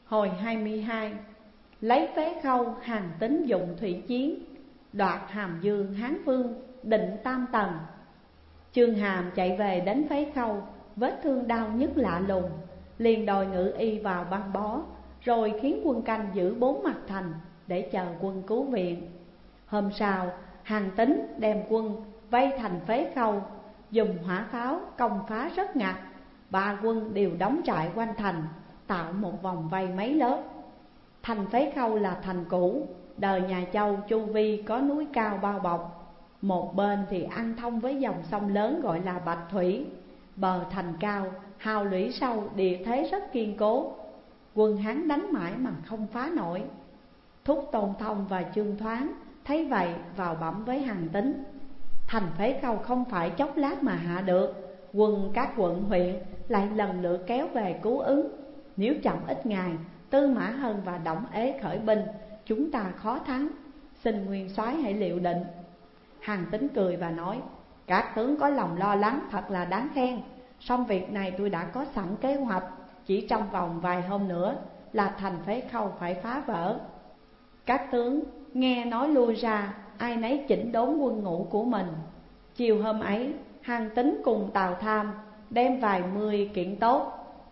Hồi 22. Lấy Phế Khâu, Hàn Tín dụng thủy chiến, đoạt Hàm Dương Hán Vương, định Tam Tần. Chương Hàm chạy về đến Phế Khâu, vết thương đau nhức lạ lùng, liền đòi ngự y vào băng bó, rồi khiến quân canh giữ 4 mặt thành để chờ quân cứu viện. Hôm sau, Hàn Tín đem quân vây thành Phế Khâu, dùng hỏa pháo công phá rất ngặt. 3 quân đều đóng trại quanh thành, tạo một vòng vây mấy lớp. Thành Phế Khâu là thành cũ, đời nhà Châu chu vi có núi cao bao bọc. Một bên thì ăn thông với dòng sông lớn gọi là Bạch Thủy. Bờ thành cao, hào lũy sâu, địa thế rất kiên cố. Quân Hán đánh mãi mà không phá nổi. Thúc Tôn Thông và Chương Thoáng thấy vậy vào bẩm với Hàn Tín: thành Phế Khâu không phải chốc lát mà hạ được, quân các quận huyện lại lần lượt kéo về cứu ứng. Nếu chậm ít ngày, Tư Mã Hân và Đổng Ế khởi binh, chúng ta khó thắng. Xin nguyên soái hãy liệu định. Hàn Tín cười và nói: các tướng có lòng lo lắng thật là đáng khen. Song việc này tôi đã có sẵn kế hoạch, chỉ trong vòng vài hôm nữa là thành Phế Khâu phải phá vỡ. Các tướng nghe nói lui ra, ai nấy chỉnh đốn quân ngũ của mình. Chiều hôm ấy, Hàn Tín cùng Tào Tham đem vài mươi kiện tốt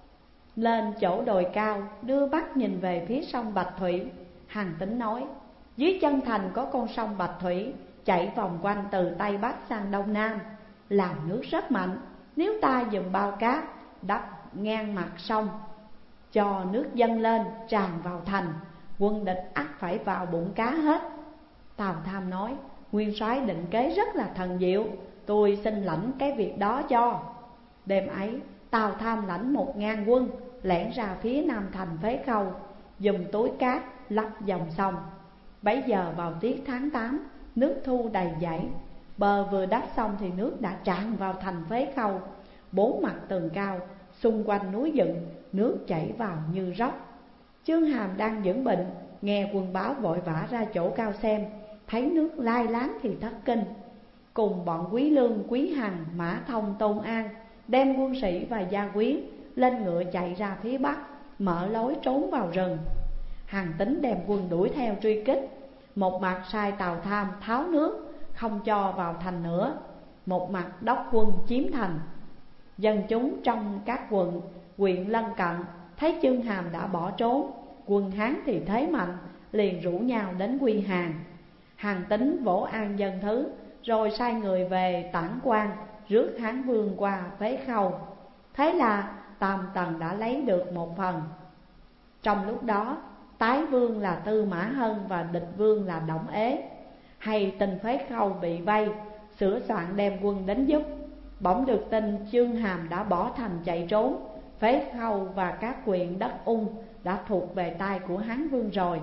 lên chỗ đồi cao, đưa mắt nhìn về phía sông Bạch Thủy. Hàn Tín nói: dưới chân thành có con sông Bạch Thủy chạy vòng quanh từ Tây Bắc sang Đông Nam, làm nước rất mạnh. Nếu ta dùng bao cát đắp ngang mặt sông, cho nước dâng lên tràn vào thành, quân địch ắt phải vào bụng cá hết. Tào Tham nói: nguyên soái định kế rất là thần diệu, tôi xin lãnh cái việc đó cho. Đêm ấy, Tào Tham lãnh 1000 quân lẻn ra phía nam thành Phế Khâu, dùng túi cát lấp dòng sông. Bấy giờ vào tiết tháng 8, nước thu đầy dãy. Bờ vừa đắp xong thì nước đã tràn vào thành Phế Khâu. 4 mặt tường cao, xung quanh núi dựng, nước chảy vào như róc. Chương Hàm đang dưỡng bệnh, nghe quân báo vội vã ra chỗ cao xem. Thấy nước lai láng thì thất kinh. Cùng bọn Quý Lương, Quý Hằng, Mã Thông, Tôn An đem quân sĩ và gia quyến lên ngựa chạy ra phía bắc, mở lối trốn vào rừng. Hàn Tín đem quân đuổi theo truy kích. Một mặt sai Tào Tham tháo nước, không cho vào thành nữa. Một mặt đốc quân chiếm thành. Dân chúng trong các quận, huyện lân cận thấy Chương Hàm đã bỏ trốn, quân Hán thì thế mạnh, liền rủ nhau đến quy Hàn. Hàn Tín vỗ an dân thứ, rồi sai người về Tản Quan rước Hán Vương qua Phế Khâu. Thế là Tam Tần đã lấy được một phần. Trong lúc đó, tái vương là Tư Mã Hân và địch vương là Đổng Ế hay tin Phế Khâu bị vây, sửa soạn đem quân đến giúp. Bỗng được tin Chương Hàm đã bỏ thành chạy trốn, Phế Khâu và các huyện đất Ung đã thuộc về tay của Hán Vương rồi.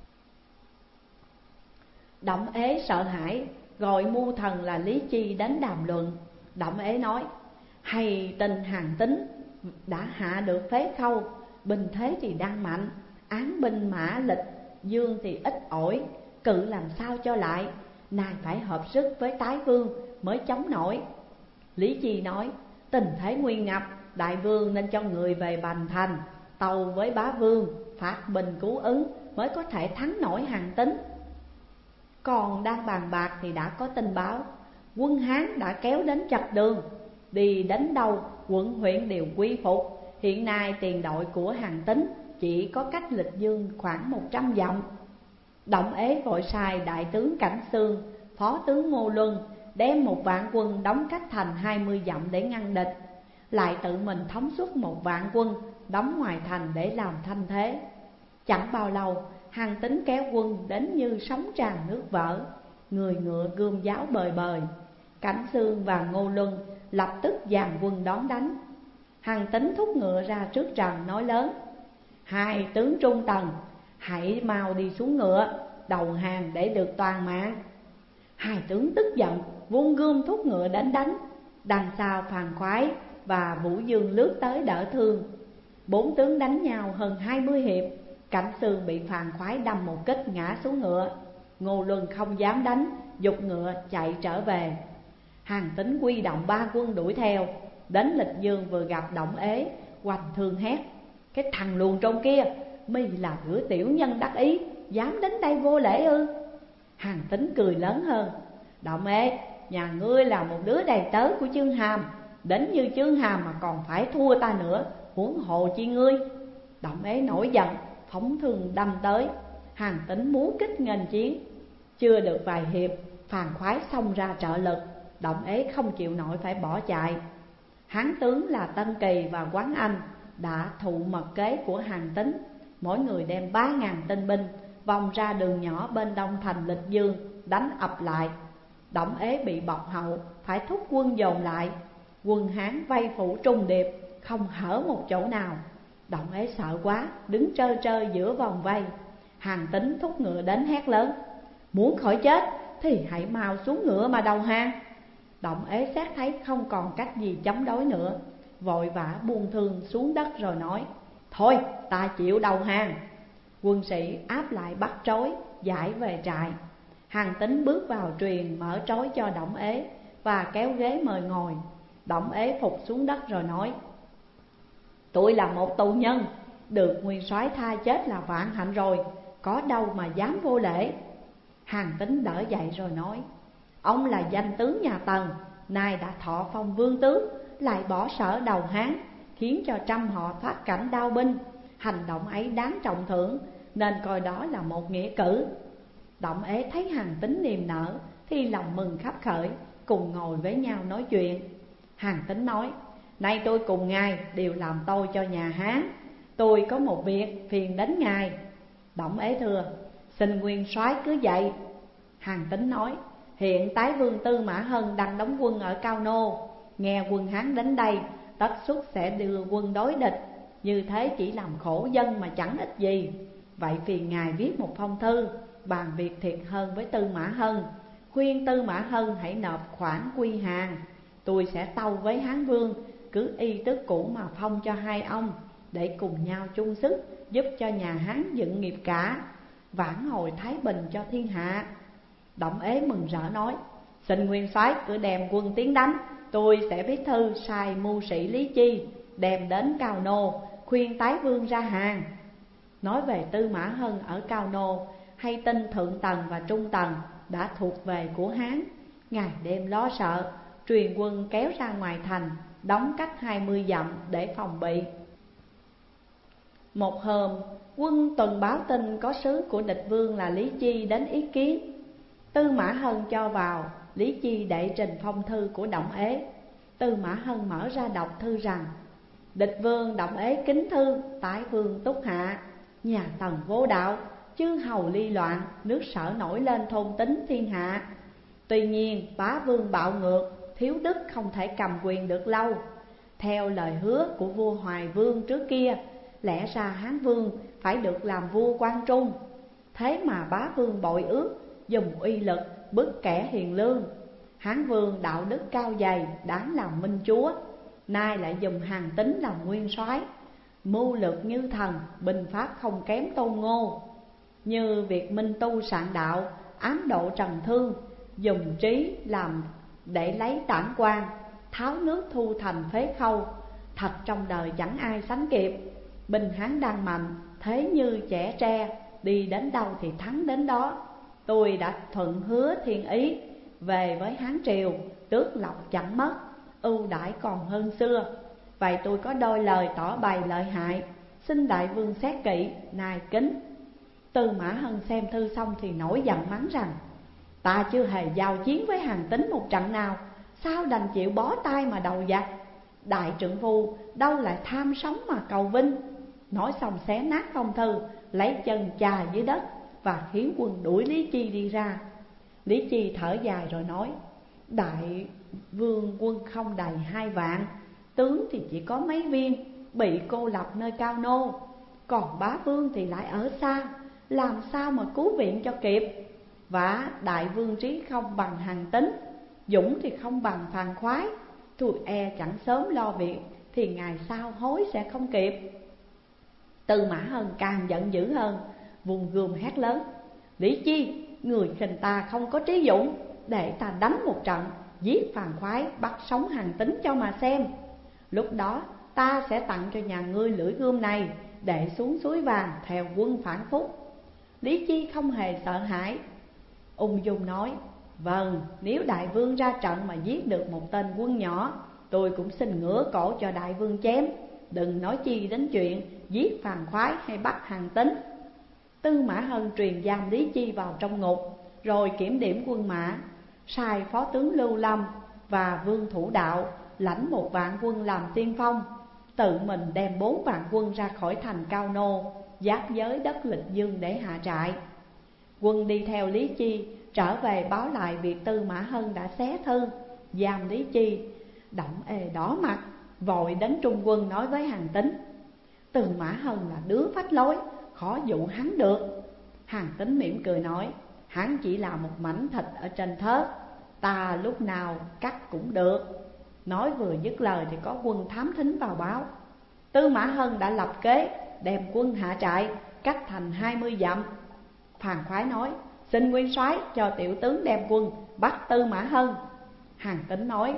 Đổng Ế sợ hãi, gọi mưu thần là Lý Chi đến đàm luận. Đổng Ế nói: hay tin Hàn Tín đã hạ được Phế Khâu, binh thế thì đang mạnh, án binh mã lịch dương thì ít ỏi, cự làm sao cho lại, nay phải hợp sức với tái vương mới chống nổi. Lý Chi nói: tình thế nguy ngập, đại vương nên cho người về Bành Thành tâu với bá vương, phát binh cứu ứng mới có thể thắng nổi Hàn Tín. Còn đang bàn bạc thì đã có tin báo quân Hán đã kéo đến chặt đường, đi đến đâu quận huyện đều quy phục. Hiện nay tiền đội của Hàn Tín chỉ có cách Lịch Dương khoảng 100 dặm. Đổng Ế vội sai đại tướng Cảnh Xương, phó tướng Ngô Luân đem 1.000 quân đóng cách thành 20 dặm để ngăn địch, lại tự mình thống suất 1.000 quân đóng ngoài thành để làm thanh thế. Chẳng bao lâu, Hàn Tín kéo quân đến như sóng tràn nước vỡ, người ngựa gươm giáo bời bời. Cảnh Xương và Ngô Luân lập tức dàn quân đón đánh. Hàn Tín thúc ngựa ra trước trần nói lớn: hai tướng trung tần, hãy mau đi xuống ngựa đầu hàng để được toàn mạng. Hai tướng tức giận, vung gươm thúc ngựa đến đánh. Đằng sau Phàn Khoái và Vũ Dương lướt tới đỡ thương. 4 tướng đánh nhau hơn 20 hiệp. Cảnh Xương bị Phàn Khoái đâm một kích ngã xuống ngựa. Ngô Luân không dám đánh, giục ngựa chạy trở về. Hàn Tín quy động 3 quân đuổi theo. Đến Lịch Dương vừa gặp Đổng Ế, hoành thương hét: cái thằng luồn trôn kia, mi là đứa tiểu nhân đắc ý, dám đến đây vô lễ ư? Hàn Tín cười lớn hơn: Động Ê, nhà ngươi là một đứa đầy tớ của Chương Hàm, đến như Chương Hàm mà còn phải thua ta nữa, huống hồ chi ngươi. Động Ê nổi giận, phóng thương đâm tới. Hàn Tín múa kích nghênh chiến. Chưa được vài hiệp, Phàn Khoái xông ra trợ lực. Động Ế không chịu nổi phải bỏ chạy. Hán tướng là Tân Kỳ và Quán Anh đã thụ mật kế của Hàn Tín. Mỗi người đem 3.000 tinh binh vòng ra đường nhỏ bên đông thành Lịch Dương, đánh ập lại. Động Ế bị bọc hậu, phải thúc quân dồn lại. Quân Hán vây phủ trùng điệp, không hở một chỗ nào. Động Ế sợ quá, đứng trơ trơ giữa vòng vây. Hàn Tín thúc ngựa đến hét lớn: Muốn khỏi chết thì hãy mau xuống ngựa mà đầu hàng. Động Ế xét thấy không còn cách gì chống đối nữa, vội vã buông thương xuống đất rồi nói: Thôi ta chịu đầu hàng. Quân sĩ áp lại bắt trói, giải về trại. Hàn Tín bước vào truyền mở trói cho Động Ế và kéo ghế mời ngồi. Động Ế phục xuống đất rồi nói: Tôi là một tù nhân, được nguyên soái tha chết là vạn hạnh rồi, có đâu mà dám vô lễ. Hàn Tín đỡ dậy rồi nói: Ông là danh tướng nhà Tần, nay đã thọ phong vương tướng, lại bỏ sở đầu Hán, khiến cho trăm họ thoát cảnh đao binh. Hành động ấy đáng trọng thưởng, nên coi đó là một nghĩa cử. Động Ế thấy Hàn Tín niềm nở thì lòng mừng khắp khởi, cùng ngồi với nhau nói chuyện. Hàn Tín nói: Nay tôi cùng ngài đều làm tôi cho nhà Hán, tôi có một việc phiền đến ngài. Động Ế thưa: Xin nguyên soái cứ dạy. Hàn Tín nói: Hiện Tái vương Tư Mã Hân đang đóng quân ở Cao Nô, nghe quân Hán đến đây, tất suất sẽ đưa quân đối địch. Như thế chỉ làm khổ dân mà chẳng ích gì. Vậy phiền ngài viết một phong thư bàn việc thiệt hơn với Tư Mã Hân, khuyên Tư Mã Hân hãy nộp khoản quy hàng. Tôi sẽ tâu với Hán vương, cứ y tước cũ mà phong cho hai ông, để cùng nhau chung sức giúp cho nhà Hán dựng nghiệp cả, vãn hồi thái bình cho thiên hạ. Động Ế mừng rỡ nói: Xin nguyên soái cứ đem quân tiến đánh, tôi sẽ viết thư sai mưu sĩ Lý Chi đem đến Cao Nô, khuyên Tái vương ra hàng. Nói về Tư Mã Hân ở Cao Nô, hay tin Thượng Tần và Trung Tần đã thuộc về của Hán. Ngày đêm lo sợ, truyền quân kéo ra ngoài thành, đóng cách 20 dặm để phòng bị. Một hôm, quân tuần báo tin có sứ của địch vương là Lý Chi đến ý kiến. Tư Mã Hân cho vào, Lý Chi đệ trình phong thư của Động Ế. Tư Mã Hân mở ra đọc thư rằng: Địch vương Động Ế kính thư Tái vương túc hạ, nhà Tần vô đạo, chư hầu ly loạn, nước Sở nổi lên thôn tính thiên hạ. Tuy nhiên bá vương bạo ngược, thiếu đức không thể cầm quyền được lâu. Theo lời hứa của vua Hoài Vương trước kia, lẽ ra Hán vương phải được làm vua quan trung. Thế mà bá vương bội ước, dùng uy lực bức kẻ hiền lương. Hán vương đạo đức cao dày, đáng làm minh chúa, nay lại dùng Hàn Tín làm nguyên soái, mưu lược như thần, binh pháp không kém Tôn Ngô. Như việc minh tu soạn đạo, ám độ Trần Thương, dùng trí làm để lấy tản quan, tháo nước thu thành phế khâu, thật trong đời chẳng ai sánh kịp. Binh Hán đang mạnh, thế như trẻ tre, đi đến đâu thì thắng đến đó. Tôi đã thuận hứa thiên ý, về với Hán triều, tước lộc chẳng mất, ưu đãi còn hơn xưa. Vậy tôi có đôi lời tỏ bày lợi hại, xin đại vương xét kỹ, nài kính. Tư Mã Hân xem thư xong thì nổi giận mắng rằng: Ta chưa hề giao chiến với Hàn Tín một trận nào, sao đành chịu bó tay mà đầu giặc? Đại trượng phu đâu lại tham sống mà cầu vinh. Nói xong xé nát phong thư, lấy chân chà dưới đất và khiến quân đuổi Lý Chi đi ra. Lý Chi thở dài rồi nói: Đại vương quân không đầy 2 vạn, tướng thì chỉ có mấy viên, bị cô lập nơi Cao Nô. Còn bá vương thì lại ở xa, làm sao mà cứu viện cho kịp. Và đại vương trí không bằng Hàn Tín, dũng thì không bằng Phàn Khoái. Tôi e chẳng sớm lo việc thì ngày sau hối sẽ không kịp. Tư Mã Hân càng giận dữ hơn, vùng gươm hét lớn: Lý Chi, người khinh ta không có trí dũng, để ta đánh một trận, giết Phàn Khoái, bắt sống Hàn Tín cho mà xem. Lúc đó ta sẽ tặng cho nhà ngươi lưỡi gươm này, đệ xuống suối vàng theo quân phản phúc. Lý Chi không hề sợ hãi, ung dung nói: vâng, nếu đại vương ra trận mà giết được một tên quân nhỏ, tôi cũng xin ngửa cổ cho đại vương chém, đừng nói chi đến chuyện giết Phàn Khoái hay bắt Hàn Tín. Tư Mã Hân truyền giam Lý Chi vào trong ngục, rồi kiểm điểm quân mã, sai phó tướng Lưu Lâm và Vương Thủ Đạo lãnh 1.000 quân làm tiên phong, tự mình đem 4.000 quân ra khỏi thành Cao Nô, giáp giới đất Lịch Dương để hạ trại. Quân đi theo Lý Chi trở về báo lại việc Tư Mã Hân đã xé thư giam Lý Chi. Đổng Ê đỏ mặt, vội đến trung quân nói với Hàn Tín: Tư Mã Hân là đứa phách lối, khó dụ hắn được. Hàn Tín mỉm cười nói: hắn chỉ là một mảnh thịt ở trên thớt, ta lúc nào cắt cũng được. Nói vừa dứt lời thì có quân thám thính vào báo: Tư Mã Hân đã lập kế đem quân hạ trại, cách thành 20 dặm. Phàn Khoái nói: xin nguyên soái cho tiểu tướng đem quân bắt Tư Mã Hân. Hàn Tín nói: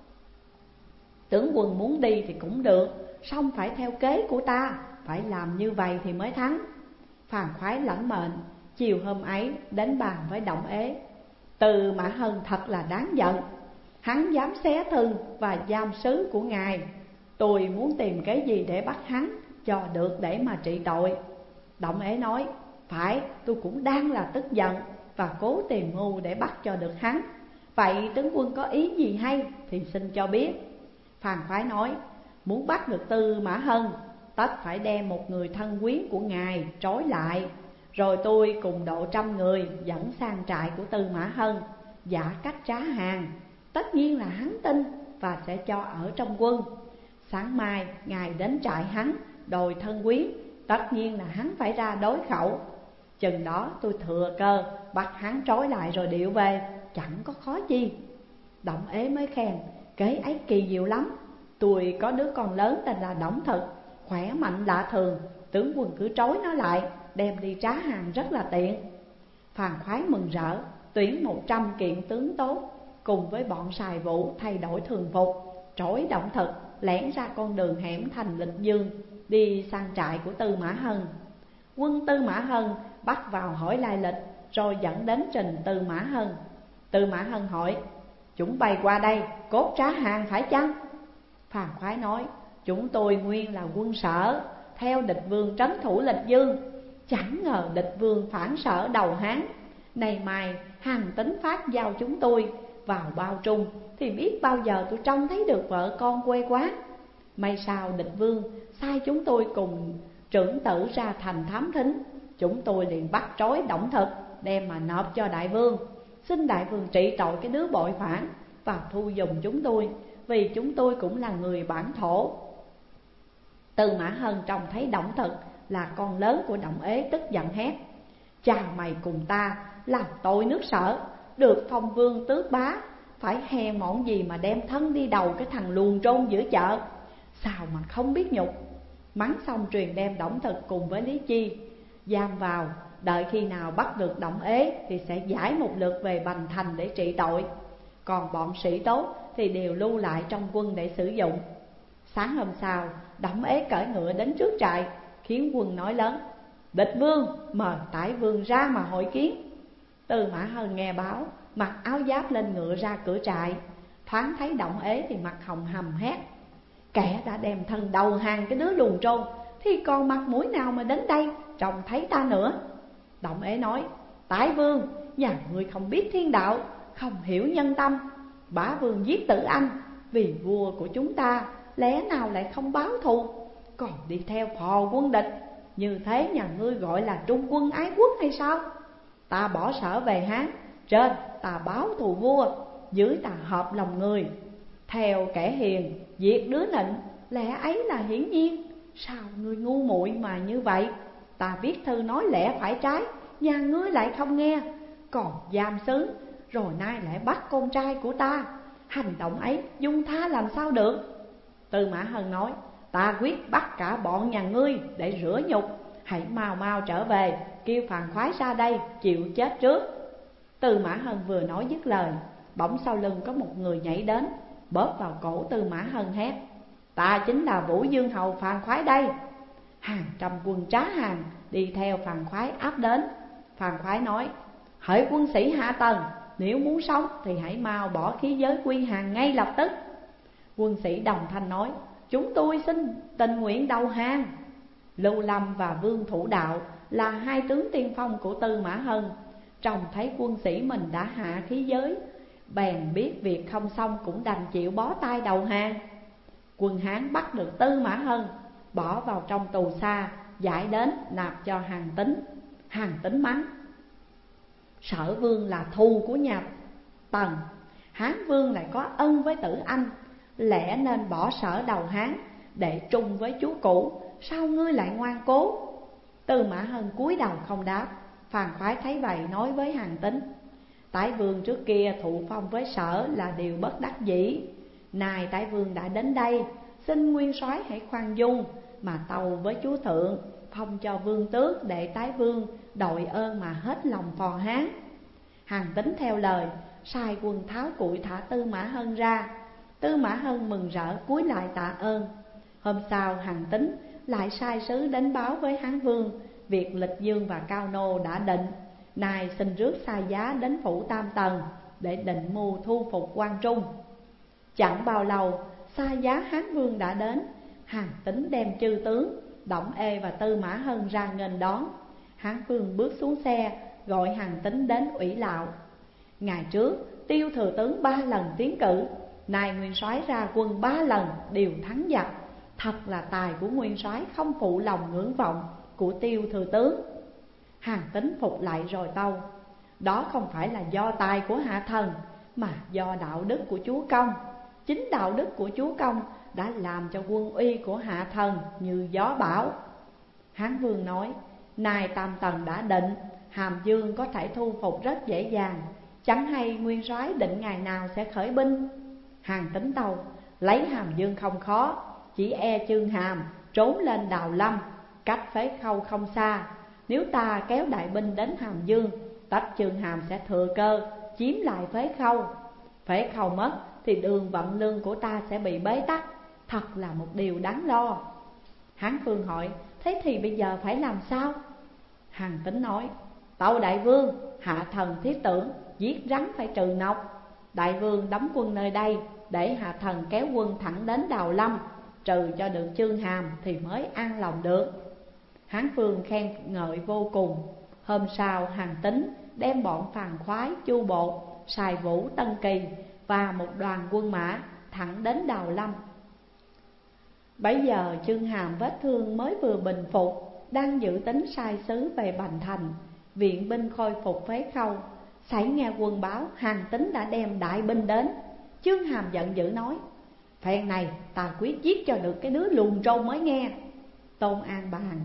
tướng quân muốn đi thì cũng được, song phải theo kế của ta, phải làm như vậy thì mới thắng. Phàn Khoái lãnh mệnh, chiều hôm ấy đến bàn với Đổng Ế. Tư Mã Hân thật là đáng giận, hắn dám xé thư và giam sứ của ngài. Tôi muốn tìm cái gì để bắt hắn cho được để mà trị tội. Đổng Ế nói: phải, tôi cũng đang là tức giận và cố tìm mưu để bắt cho được hắn. Vậy tướng quân có ý gì hay thì xin cho biết. Phàn Khoái nói: muốn bắt được Tư Mã Hân, tất phải đem một người thân quyến của ngài trói lại, rồi tôi cùng độ 100 người dẫn sang trại của Tư Mã Hân, giả cách trá hàng. Tất nhiên là hắn tin và sẽ cho ở trong quân. Sáng mai ngài đến trại hắn đòi thân quyến, tất nhiên là hắn phải ra đối khẩu. Chừng đó tôi thừa cơ bắt hắn trói lại rồi điệu về, chẳng có khó chi. Đổng Ế mới khen: kế ấy kỳ diệu lắm. Tôi có đứa con lớn tên là Đổng Thực, khỏe mạnh lạ thường, tướng quân cứ trói nó lại, đem đi trá hàng rất là tiện. Phàn Khoái mừng rỡ, tuyển 100 kiện tướng tốt, cùng với bọn sài vụ thay đổi thường phục, trói Đổng Thực lẻn ra con đường hẻm thành Lịch Dương, đi sang trại của Tư Mã Hân. Quân Tư Mã Hân bắt vào hỏi lai lịch, rồi dẫn đến trình Tư Mã Hân. Tư Mã Hân hỏi: chúng bay qua đây cốt trá hàng phải chăng? Phàn Khoái nói: chúng tôi nguyên là quân Sở, theo địch vương trấn thủ Lịch Dương, chẳng ngờ địch vương phản Sở đầu Hán. Này mai Hàn Tín phát giao chúng tôi vào bao trung, thì biết bao giờ tôi trông thấy được vợ con quê quán. May sao địch vương sai chúng tôi cùng trưởng tử ra thành thám thính, chúng tôi liền bắt trói Đổng Thực, đem mà nộp cho đại vương. Xin đại vương trị tội cái đứa bội phản và thu dùng chúng tôi, vì chúng tôi cũng là người bản thổ. Tư Mã Hân trông thấy Đổng Thực là con lớn của Đổng Ế, tức giận hét: cha mày cùng ta làm tội nước Sở, được phong vương tước bá, phải hèn mọn gì mà đem thân đi đầu cái thằng luồn trôn giữa chợ, sao mà không biết nhục. Mắng xong truyền đem Đổng Thực cùng với Lý Chi giam vào, đợi khi nào bắt được Đổng Ế thì sẽ giải một lượt về Bành Thành để trị tội. Còn bọn sĩ tốt thì đều lưu lại trong quân để sử dụng. Sáng hôm sau, Đổng Ế cởi ngựa đến trước trại, khiến quân nói lớn: địch vương mời tải vương ra mà hội kiến. Tư Mã Hân nghe báo, mặc áo giáp lên ngựa ra cửa trại. Thoáng thấy Đổng Ế thì mặt hồng hầm hét: kẻ đã đem thân đầu hàng cái đứa luồn trôn, thì còn mặt mũi nào mà đến đây trông thấy ta nữa. Đổng Ế nói: tải vương, nhà ngươi không biết thiên đạo, không hiểu nhân tâm. Bá vương giết tử anh vì vua của chúng ta, lẽ nào lại không báo thù, còn đi theo phò quân địch. Như thế nhà ngươi gọi là trung quân ái quốc hay sao? Ta bỏ Sở về Hán, trên ta báo thù vua, dưới ta hợp lòng người. Theo kẻ hiền, diệt đứa nịnh, lẽ ấy là hiển nhiên. Sao ngươi ngu muội mà như vậy? Ta viết thư nói lẽ phải trái, nhà ngươi lại không nghe, còn giam sứ, rồi nay lại bắt con trai của ta. Hành động ấy dung tha làm sao được? Tư Mã Hân nói: ta quyết bắt cả bọn nhà ngươi để rửa nhục. Hãy mau mau trở về, kêu Phàn Khoái ra đây chịu chết trước. Tư Mã Hân vừa nói dứt lời, bỗng sau lưng có một người nhảy đến, bóp vào cổ Tư Mã Hân hét: ta chính là Vũ Dương Hầu Phàn Khoái đây. hàng trăm quân trá hàng đi theo Phàn Khoái áp đến. Phàn Khoái nói: hỡi quân sĩ Hạ Tần, nếu muốn sống thì hãy mau bỏ khí giới quy hàng ngay lập tức. Quân sĩ đồng thanh nói: chúng tôi xin tình nguyện đầu hàng. Lưu Lâm và Vương Thủ Đạo là hai tướng tiên phong của Tư Mã Hân, trông thấy quân sĩ mình đã hạ khí giới, bèn biết việc không xong cũng đành chịu bó tay đầu hàng. Quân Hán bắt được Tư Mã Hân, bỏ vào trong tù xa, giải đến nạp cho Hàn Tín. Hàn Tín mắng: Sở Vương là thù của nhà Tần, Hán Vương lại có ân với Tử Anh, lẽ nên bỏ Sở đầu Hán để trung với chúa cũ. Sao ngươi lại ngoan cố? Tư Mã Hân cúi đầu không đáp. Phàn Khoái thấy vậy nói với Hàn Tín: Tái Vương trước kia thụ phong với Sở là điều bất đắc dĩ, nay Tái Vương đã đến đây, xin nguyên soái hãy khoan dung mà tâu với chúa thượng, phong cho vương tước để Tái Vương đội ơn mà hết lòng phò Hán. Hàn Tín theo lời, sai quân tháo củi thả Tư Mã Hân ra. Tư Mã Hân mừng rỡ cúi lại tạ ơn. Hôm sau Hàn Tín lại sai sứ đến báo với Hán Vương việc Lịch Dương và Cao Nô đã định, nay xin rước sai giá đến phủ Tam Tần để định mưu thu phục Quan Trung. Chẳng bao lâu sai giá Hán Vương đã đến. Hàn Tín đem chư tướng Đổng Ê và Tư Mã Hân ra nghênh đón. Hán Vương bước xuống xe gọi Hàn Tín đến ủy lạo. Ngày trước Tiêu thừa tướng 3 lần tiến cử, nay nguyên soái ra quân 3 lần đều thắng giặc. Thật là tài của nguyên soái không phụ lòng ngưỡng vọng của Tiêu thừa tướng. Hàn Tín phục lại rồi tâu: đó không phải là do tài của hạ thần, mà do đạo đức của chúa công. Chính đạo đức của chúa công đã làm cho quân uy của hạ thần như gió bão. Hán Vương nói: nay Tam Tần đã định, Hàm Dương có thể thu phục rất dễ dàng, chẳng hay nguyên soái định ngày nào sẽ khởi binh. Hàn Tín tâu: lấy Hàm Dương không khó, chỉ e Chương Hàm trốn lên Đào Lâm, cách Phế Khâu không xa. Nếu ta kéo đại binh đến Hàm Dương, tất Chương Hàm sẽ thừa cơ chiếm lại Phế Khâu. Phế Khâu mất thì đường vận lương của ta sẽ bị bế tắc, thật là một điều đáng lo. Hán Vương hỏi: thế thì bây giờ phải làm sao? Hàn Tín nói: tâu đại vương, hạ thần thiết tưởng giết rắn phải trừ nọc. Đại vương đóng quân nơi đây, để hạ thần kéo quân thẳng đến Đào Lâm, trừ cho được Chương Hàm thì mới an lòng được. Hán Vương khen ngợi vô cùng. Hôm sau Hàn Tín đem bọn Phàn Khoái, Chu Bột, Sài Vũ, Tân Kỳ và một đoàn quân mã thẳng đến Đào Lâm. Bấy giờ Chương Hàm vết thương mới vừa bình phục, đang dự tính sai sứ về Bành Thành viện binh khôi phục Phế Khâu. Sảy nghe quân báo Hàn Tín đã đem đại binh đến. Chương Hàm giận dữ nói: phen này ta quyết giết cho được cái đứa luồn trâu mới nghe. Tôn An bàn: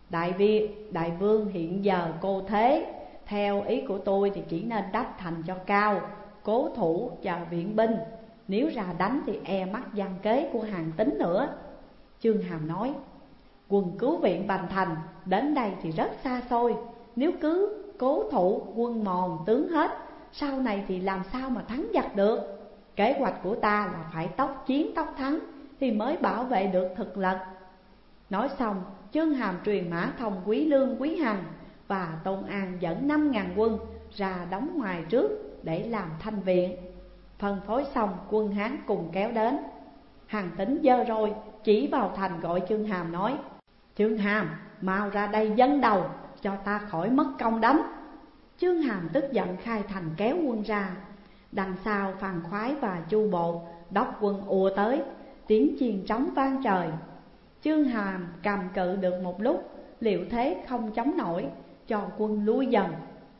đại vương hiện giờ cô thế, theo ý của tôi thì chỉ nên đắp thành cho cao, cố thủ chờ viện binh. Nếu ra đánh thì e mắc gian kế của Hàn Tín nữa. Chương Hàm nói: quân cứu viện Bành Thành đến đây thì rất xa xôi, nếu cứ cố thủ quân mòn tướng hết, sau này thì làm sao mà thắng giặc được. Kế hoạch của ta là phải tốc chiến tốc thắng thì mới bảo vệ được thực lực. Nói xong, Chương Hàm truyền Mã Thông, Quý Lương, Quý Hằng và Tôn An dẫn 5.000 quân ra đóng ngoài trước để làm thanh viện. Phân phối xong, quân Hán cùng kéo đến. Hàn Tín giơ roi chỉ vào thành gọi Chương Hàm nói: Chương Hàm, mau ra đây dâng đầu, cho ta khỏi mất công đánh. Chương Hàm tức giận khai thành kéo quân ra. Đằng sau Phàn Khoái và Chu Bột đốc quân ùa tới, tiếng chiên trống vang trời. Chương Hàm cầm cự được một lúc, liệu thế không chống nổi, cho quân lui dần.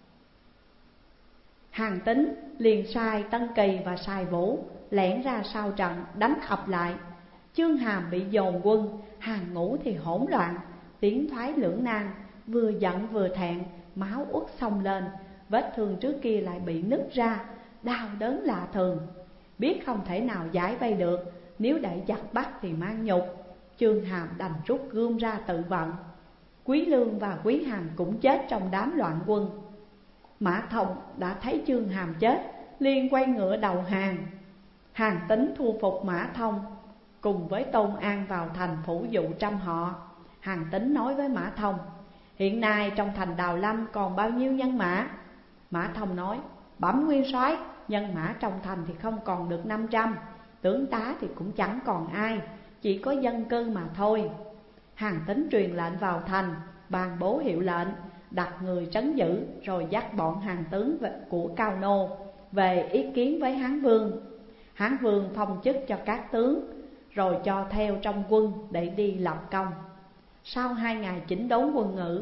Hàn Tín liền sai Tân Kỳ và Sài Vũ lẻn ra sau trận đánh ập lại. Chương Hàm bị dồn quân, hàng ngũ thì hỗn loạn, tiến thoái lưỡng nan, vừa giận vừa thẹn, máu uất xông lên, vết thương trước kia lại bị nứt ra, đau đớn lạ thường. Biết không thể nào giải vây được, nếu để giặc bắt thì mang nhục, Chương Hàm đành rút gươm ra tự vận. Quý Lương và Quý Hằng cũng chết trong đám loạn quân. Mã Thông đã thấy Chương Hàm chết, liền quay ngựa đầu hàng. Hàn Tín thu phục Mã Thông, cùng với Tôn An vào thành phủ dụ trăm họ. Hàn Tín nói với Mã Thông: hiện nay trong thành Đào Lâm còn bao nhiêu nhân mã? Mã Thông nói: bẩm nguyên soái, nhân mã trong thành thì không còn được 500, tướng tá thì cũng chẳng còn ai, chỉ có dân cư mà thôi. Hàn Tín truyền lệnh vào thành, ban bố hiệu lệnh, đặt người trấn giữ, rồi dắt bọn hàng tướng của Cao Nô về ý kiến với Hán Vương. Hán Vương phong chức cho các tướng, rồi cho theo trong quân để đi lập công. Sau 2 ngày chỉnh đốn quân ngũ,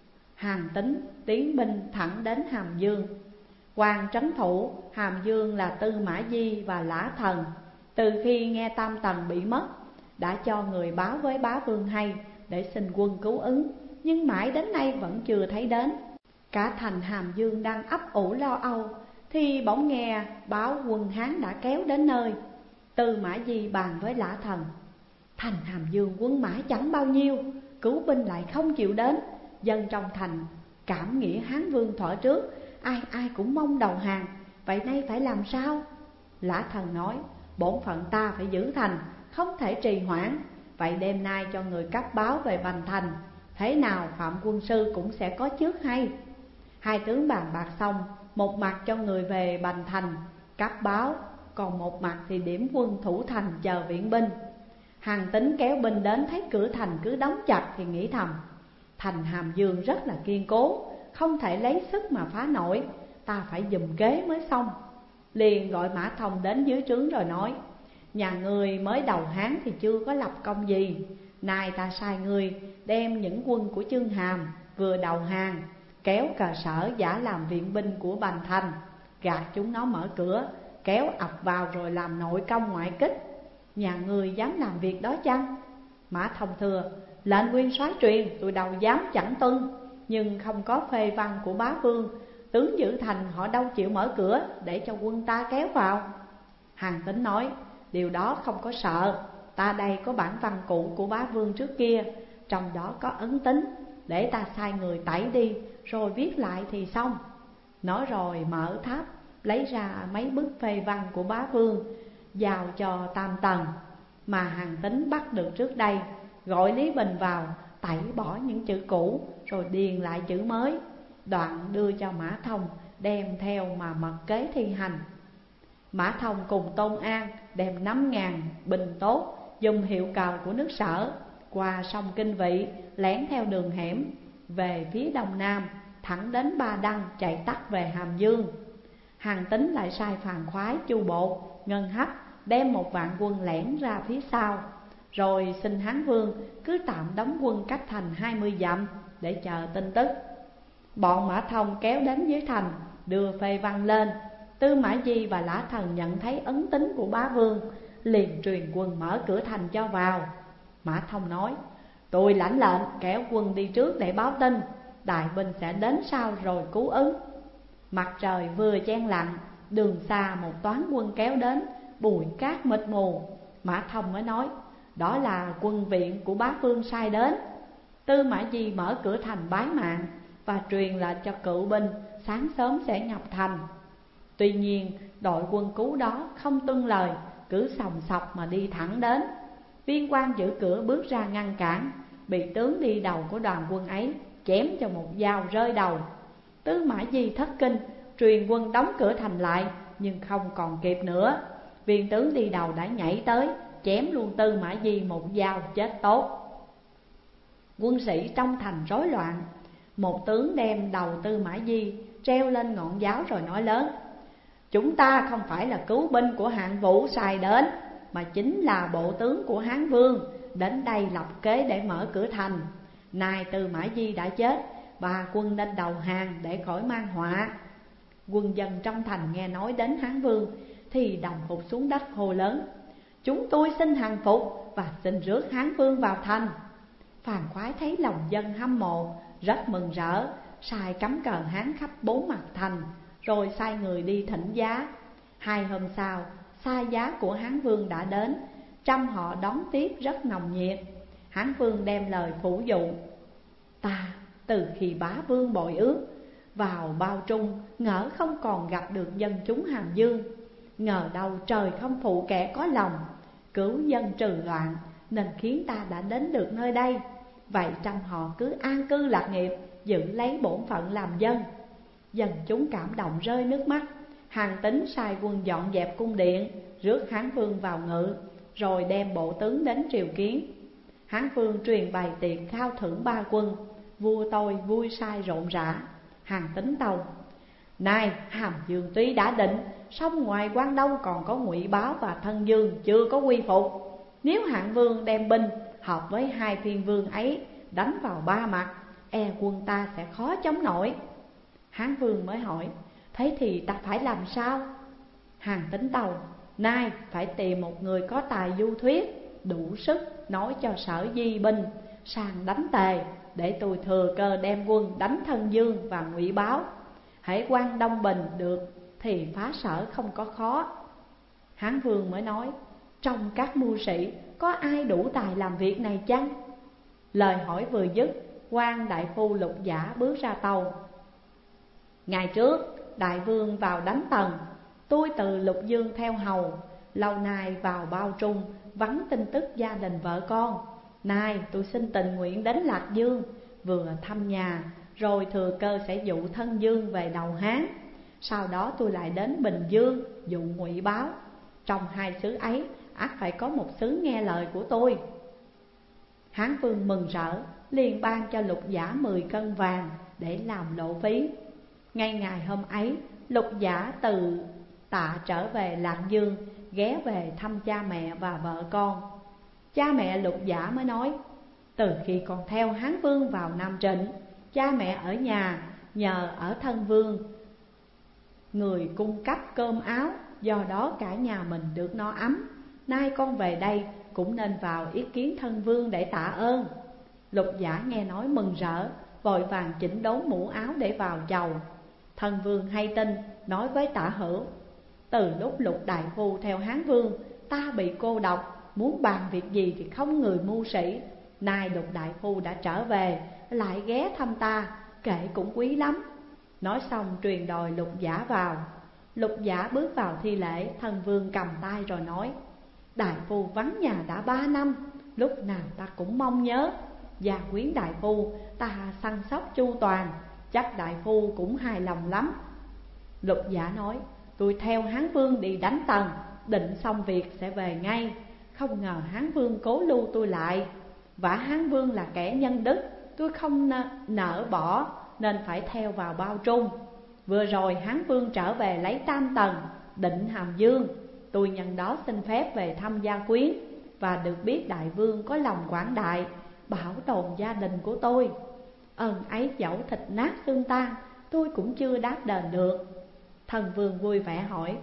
Hàn Tín tiến binh thẳng đến Hàm Dương. Quan trấn thủ Hàm Dương là Tư Mã Di và Lã Thần, từ khi nghe Tam Tần bị mất, đã cho người báo với bá vương hay để xin quân cứu ứng, nhưng mãi đến nay vẫn chưa thấy đến. Cả thành Hàm Dương đang ấp ủ lo âu, thì bỗng nghe báo quân Hán đã kéo đến nơi. Tư Mã Di bàn với Lã Thần: thành Hàm Dương quân mã chẳng bao nhiêu, cứu binh lại không chịu đến, dân trong thành cảm nghĩa Hán Vương thuở trước, ai ai cũng mong đầu hàng, vậy nay phải làm sao? Lã Thần nói: bổn phận ta phải giữ thành, không thể trì hoãn. Vậy đêm nay cho người cấp báo về Bành Thành, thế nào Phạm quân sư cũng sẽ có trước hay. Hai tướng bàn bạc xong, một mặt cho người về Bành Thành cấp báo, còn một mặt thì điểm quân thủ thành chờ viện binh. Hàn Tín kéo binh đến thấy cửa thành cứ đóng chặt thì nghĩ thầm: thành Hàm Dương rất là kiên cố, không thể lấy sức mà phá nổi, ta phải giùm kế mới xong. Liền gọi Mã Thông đến dưới trướng rồi nói: nhà ngươi mới đầu Hán thì chưa có lập công gì, nay ta sai ngươi đem những quân của Chương Hàm vừa đầu hàng, kéo cờ sở giả làm viện binh của Bành Thành, gạt chúng nó mở cửa, kéo ập vào rồi làm nội công ngoại kích. Nhà ngươi dám làm việc đó chăng? Mã Thông thưa: lệnh nguyên soái truyền, tôi đâu dám chẳng tuân, nhưng không có phê văn của bá vương, tướng giữ thành họ đâu chịu mở cửa để cho quân ta kéo vào. Hàn Tín nói: điều đó không có sợ, ta đây có bản văn cụ của bá vương trước kia, trong đó có ấn tín, để ta sai người tẩy đi rồi viết lại thì xong. Nói rồi mở tháp lấy ra mấy bức phê văn của bá vương, giao cho Tam Tần mà Hàn Tín bắt được trước đây, gọi Lý Bình vào tẩy bỏ những chữ cũ rồi điền lại chữ mới, đoạn đưa cho Mã Thông đem theo mà mật kế thi hành. Mã Thông cùng Tôn An đem 5.000 binh tốt dùng hiệu cờ của nước Sở qua sông Kinh Vị, lẻn theo đường hẻm về phía đông nam, thẳng đến Ba Đăng chạy tắt về Hàm Dương. Hàn Tín lại sai Phàn Khoái, Chu Bột, Ngân Hấp đem 1 vạn quân lẻn ra phía sau, rồi xin Hán Vương cứ tạm đóng quân cách thành 20 dặm để chờ tin tức. Bọn Mã Thông kéo đến dưới thành, đưa phê văn lên. Tư Mã Di và Lã Thần nhận thấy ấn tín của bá vương, liền truyền quân mở cửa thành cho vào. Mã Thông nói: tôi lãnh lệnh kéo quân đi trước để báo tin, đại binh sẽ đến sau rồi cứu ứng. Mặt trời vừa chen lặng, đường xa một toán quân kéo đến, bụi cát mịt mù. Mã Thông mới nói: đó là quân viện của bá vương sai đến. Tư Mã Di mở cửa thành bái mạng và truyền lệnh cho cựu binh sáng sớm sẽ nhập thành. Tuy nhiên đội quân cứu đó không tuân lời, cứ sòng sọc mà đi thẳng đến. Viên quan giữ cửa bước ra ngăn cản, bị tướng đi đầu của đoàn quân ấy chém cho một dao rơi đầu. Tư Mã Di thất kinh, truyền quân đóng cửa thành lại, nhưng không còn kịp nữa. Viên tướng đi đầu đã nhảy tới chém luôn Tư Mã Di một dao chết tốt. Quân sĩ trong thành rối loạn. Một tướng đem đầu Tư Mã Di treo lên ngọn giáo rồi nói lớn: chúng ta không phải là cứu binh của Hạng Vũ sai đến, mà chính là bộ tướng của Hán Vương đến đây lập kế để mở cửa thành. Nay Tư Mã Di đã chết, bà quân nên đầu hàng để khỏi mang họa. Quân dân trong thành nghe nói đến Hán Vương thì đồng phục xuống đất hô lớn: chúng tôi xin hàng phục và xin rước Hán Vương vào thành. Phàn Khoái thấy lòng dân hâm mộ, rất mừng rỡ, sai cắm cờ Hán khắp 4 mặt thành, rồi sai người đi thỉnh giá. 2 hôm sau, xa giá của Hán Vương đã đến, trăm họ đón tiếp rất nồng nhiệt. Hán Vương đem lời phủ dụ: ta từ khi bá vương bội ước, vào bao trung ngỡ không còn gặp được dân chúng Hàm Dương. Ngờ đâu trời không phụ kẻ có lòng, cứu dân trừ loạn, nên khiến ta đã đến được nơi đây. vậy trăm họ cứ an cư lạc nghiệp, giữ lấy bổn phận làm dân. Dân chúng cảm động rơi nước mắt. Hàn Tín sai quân dọn dẹp cung điện, rước Hán Vương vào ngự, rồi đem bộ tướng đến triều kiến. Hán Vương truyền bày tiệc khao thưởng ba quân, vua tôi vui say rộn rã. Hàn Tín tâu: Này, Hàm Dương tuy đã định, song ngoài Quan Đông còn có Ngụy Báo và Thân Dương chưa có quy phục. Nếu Hạng Vương đem binh hợp với hai phiên vương ấy đánh vào ba mặt, e quân ta sẽ khó chống nổi. Hán Vương mới hỏi: Thế thì ta phải làm sao? Hàn Tín tâu: Nay phải tìm một người có tài du thuyết, đủ sức nói cho Sở Di binh sang đánh Tề, để tôi thừa cơ đem quân đánh Thân Dương và Ngụy Báo. Hễ Quan Đông bình được thì phá Sở không có khó. Hán Vương mới nói: Trong các mưu sĩ có ai đủ tài làm việc này chăng? Lời hỏi vừa dứt, quan đại phu Lục Giả bước ra tâu: Ngày trước đại vương vào đánh Tần, tôi từ Lục Dương theo hầu, lâu nay vào Bao Trung vắng tin tức gia đình vợ con. Nay tôi xin tình nguyện đến Lạc Dương, vừa thăm nhà, rồi thừa cơ sẽ dụ Thân Dương về đầu Hán. Sau đó tôi lại đến Bình Dương dụ Ngụy Báo. Trong hai xứ ấy ắt phải có một xứ nghe lời của tôi. Hán Vương mừng rỡ, liền ban cho Lục Giả 10 cân vàng để làm lộ phí. Ngay ngày hôm ấy, Lục Giả từ Tạ trở về Lạc Dương, ghé về thăm cha mẹ và vợ con. Cha mẹ Lục Giả mới nói: Từ khi còn theo Hán Vương vào Nam Trịnh, cha mẹ ở nhà nhờ ở Thân Vương người cung cấp cơm áo, do đó cả nhà mình được no ấm. Nay con về đây cũng nên vào ý kiến Thân Vương để tạ ơn. Lục Giả nghe nói mừng rỡ, vội vàng chỉnh đốn mũ áo để vào chầu. Thân Vương hay tin, nói với Tạ Hữu: Từ lúc Lục đại phu theo Hán Vương, ta bị cô độc, muốn bàn việc gì thì không người mưu sĩ. Nay Lục đại phu đã trở về, lại ghé thăm ta, kể cũng quý lắm. Nói xong truyền đòi Lục Giả vào. Lục Giả bước vào thi lễ, Thân Vương cầm tay rồi nói: Đại phu vắng nhà đã 3 năm, lúc nào ta cũng mong nhớ. Gia quyến đại phu ta săn sóc chu toàn, chắc đại phu cũng hài lòng lắm. Lục Giả nói: Tôi theo Hán Vương đi đánh Tần, định xong việc sẽ về ngay. Không ngờ Hán Vương cố lưu tôi lại. Vả Hán Vương là kẻ nhân đức, tôi không nỡ bỏ, nên phải theo vào Bao Trung. Vừa rồi Hán Vương trở về lấy Tam Tần, định Hàm Dương. Tôi nhân đó xin phép về thăm gia quyến, và được biết đại vương có lòng quảng đại, bảo tồn gia đình của tôi. Ơn ấy dẫu thịt nát xương tan, tôi cũng chưa đáp đền được. Thần Vương vui vẻ hỏi: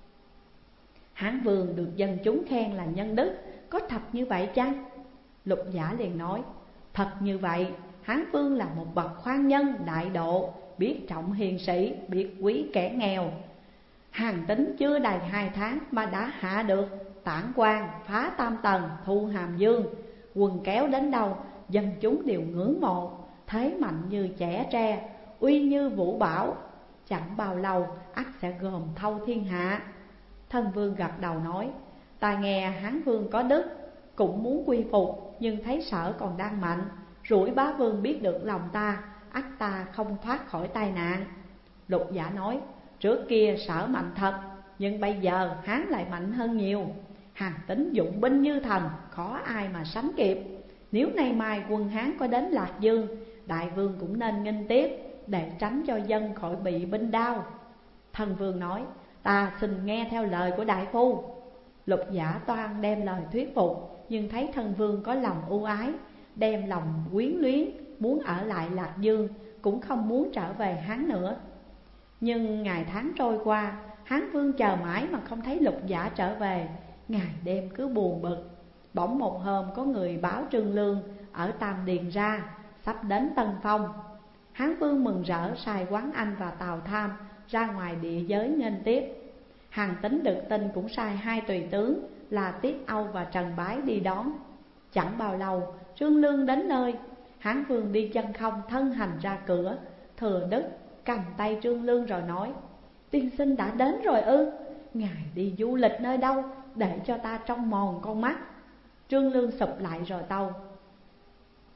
Hán Vương được dân chúng khen là nhân đức, có thật như vậy chăng? Lục Giả liền nói: Thật như vậy. Hán Vương là một bậc khoan nhân đại độ, biết trọng hiền sĩ, biết quý kẻ nghèo. Hàn Tín chưa đầy 2 tháng mà đã hạ được Tản Quan, phá Tam Tần, thu Hàm Dương. Quần kéo đến đâu, dân chúng đều ngưỡng mộ. Thế mạnh như chẻ tre, uy như vũ bảo, chẳng bao lâu ắt sẽ gồm thâu thiên hạ. Thân Vương gật đầu nói: Ta nghe Hán Vương có đức, cũng muốn quy phục, nhưng thấy Sở còn đang mạnh. Rủi bá vương biết được lòng ta, ắt ta không thoát khỏi tai nạn. Lục Giả nói: Trước kia Sở mạnh thật, nhưng bây giờ Hán lại mạnh hơn nhiều. Hàn Tín dụng binh như thần, khó ai mà sánh kịp. Nếu nay mai quân Hán có đến Lạc Dương, đại vương cũng nên nghênh tiếp, để tránh cho dân khỏi bị binh đao. Thân Vương nói: Ta xin nghe theo lời của đại phu. Lục Giả toan đem lời thuyết phục, nhưng thấy Thân Vương có lòng ưu ái, đem lòng quyến luyến, muốn ở lại Lạc Dương, cũng không muốn trở về Hán nữa. Nhưng ngày tháng trôi qua, Hán Vương chờ mãi mà không thấy Lục Giả trở về, ngày đêm cứ buồn bực. Bỗng một hôm có người báo Trương Lương ở Tam Điền ra, sắp đến Tân Phong. Hán Vương mừng rỡ sai Quán Anh và Tào Tham ra ngoài địa giới nghênh tiếp. Hàn Tín được tin cũng sai 2 tùy tướng là Tiết Âu và Trần Bái đi đón. Chẳng bao lâu Trương Lương đến nơi, Hán Vương đi chân không thân hành ra cửa. Thừa Đức cầm tay Trương Lương rồi nói: Tiên sinh đã đến rồi ư? Ngài đi du lịch nơi đâu, để cho ta trông mòn con mắt. Trương Lương sụp lại rồi tâu: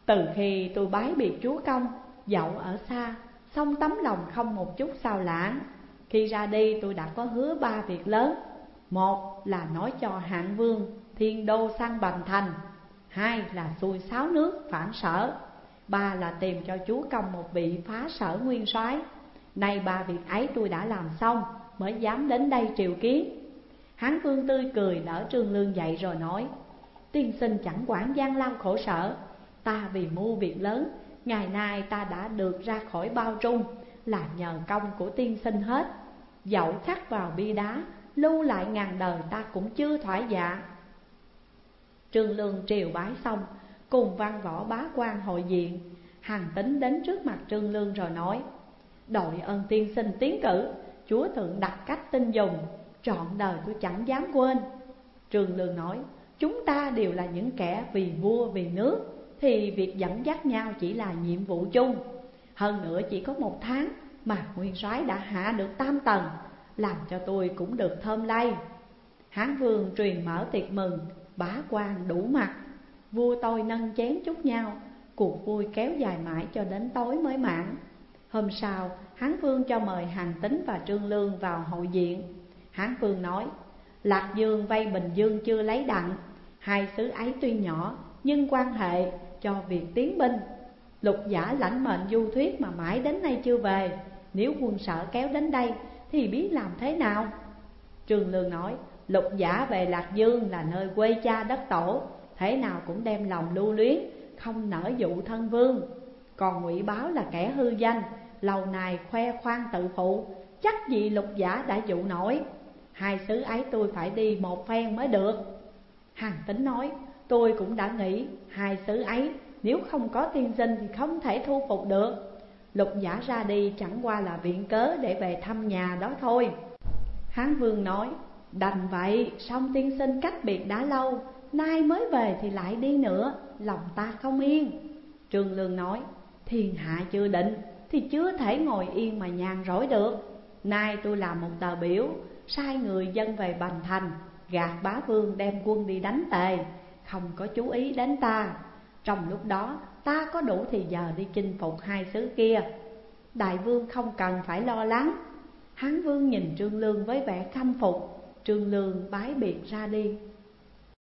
Từ khi tôi bái biệt chúa công, dẫu ở xa, song tấm lòng không một chút sao lãng. Khi ra đi tôi đã có hứa 3 việc lớn. Một là nói cho Hạng Vương thiên đô sang Bành Thành. 2 là xuôi 6 nước phản Sở. 3 là tìm cho chúa công một vị phá Sở nguyên soái. Nay 3 việc ấy tôi đã làm xong mới dám đến đây triều kiến. Hán Vương tươi cười đỡ Trương Lương dậy rồi nói: tiên sinh chẳng quản gian lao khổ sở, ta vì mưu việc lớn, ngày nay ta đã được ra khỏi bao trung, là nhờ công của tiên sinh hết. Dẫu khắc vào bia đá, lưu lại ngàn đời ta cũng chưa thỏa dạ. Trương Lương triều bái xong, cùng văn võ bá quan hội diện. Hàn Tín đến trước mặt Trương Lương rồi nói: đội ơn tiên sinh tiến cử, chúa thượng đặt cách tin dùng, trọn đời tôi chẳng dám quên. Trương Lương nói: chúng ta đều là những kẻ vì vua vì nước, thì việc dẫn dắt nhau chỉ là nhiệm vụ chung. Hơn nữa chỉ có 1 tháng mà nguyên soái đã hạ được Tam Tần, làm cho tôi cũng được thơm lây. Hán Vương truyền mở tiệc mừng, bá quan đủ mặt. Vua tôi nâng chén chúc nhau, cuộc vui kéo dài mãi cho đến tối mới mãn. Hôm sau, Hán Vương cho mời Hàn Tín và Trương Lương vào hội diện. Hán Vương nói: Lạc Dương vây Bình Dương chưa lấy đặng, 2 xứ ấy tuy nhỏ nhưng quan hệ cho việc tiến binh. Lục giả lãnh mệnh du thuyết mà mãi đến nay chưa về, nếu quân Sở kéo đến đây thì biết làm thế nào? Trương Lương nói: Lục giả về Lạc Dương là nơi quê cha đất tổ, thế nào cũng đem lòng lưu luyến, không nỡ dụ thân vương. Còn Ngụy Báo là kẻ hư danh, lâu nay khoe khoang tự phụ, chắc gì lục giả đã dụ nổi. 2 xứ ấy tôi phải đi một phen mới được. Hàn Tín nói: tôi cũng đã nghĩ 2 xứ ấy nếu không có tiên sinh thì không thể thu phục được. Lục giả ra đi chẳng qua là viện cớ để về thăm nhà đó thôi. Hán Vương nói: đành vậy, song tiên sinh cách biệt đã lâu, nay mới về thì lại đi nữa, lòng ta không yên. Trương Lương nói: thiên hạ chưa định thì chưa thể ngồi yên mà nhàn rỗi được. Nay tôi làm một tờ biểu, sai người dân về Bành Thành, gạt bá vương đem quân đi đánh Tề, không có chú ý đến ta. Trong lúc đó ta có đủ thì giờ đi chinh phục 2 xứ kia. Đại vương không cần phải lo lắng. Hán Vương nhìn Trương Lương với vẻ khâm phục. Trương Lương bái biệt ra đi.